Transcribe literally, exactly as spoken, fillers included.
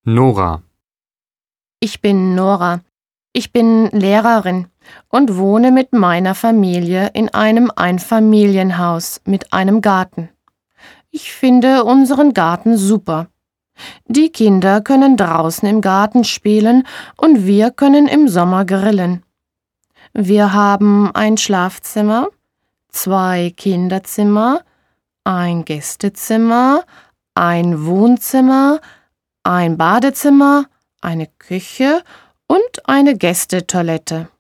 Nora. Ich bin Nora. Ich bin Lehrerin und wohne mit meiner Familie in einem Einfamilienhaus mit einem Garten. Ich finde unseren Garten super. Die Kinder können draußen im Garten spielen und wir können im Sommer grillen. Wir haben ein Schlafzimmer, zwei Kinderzimmer, ein Gästezimmer, ein Wohnzimmer, ein Badezimmer, eine Küche und eine Gästetoilette.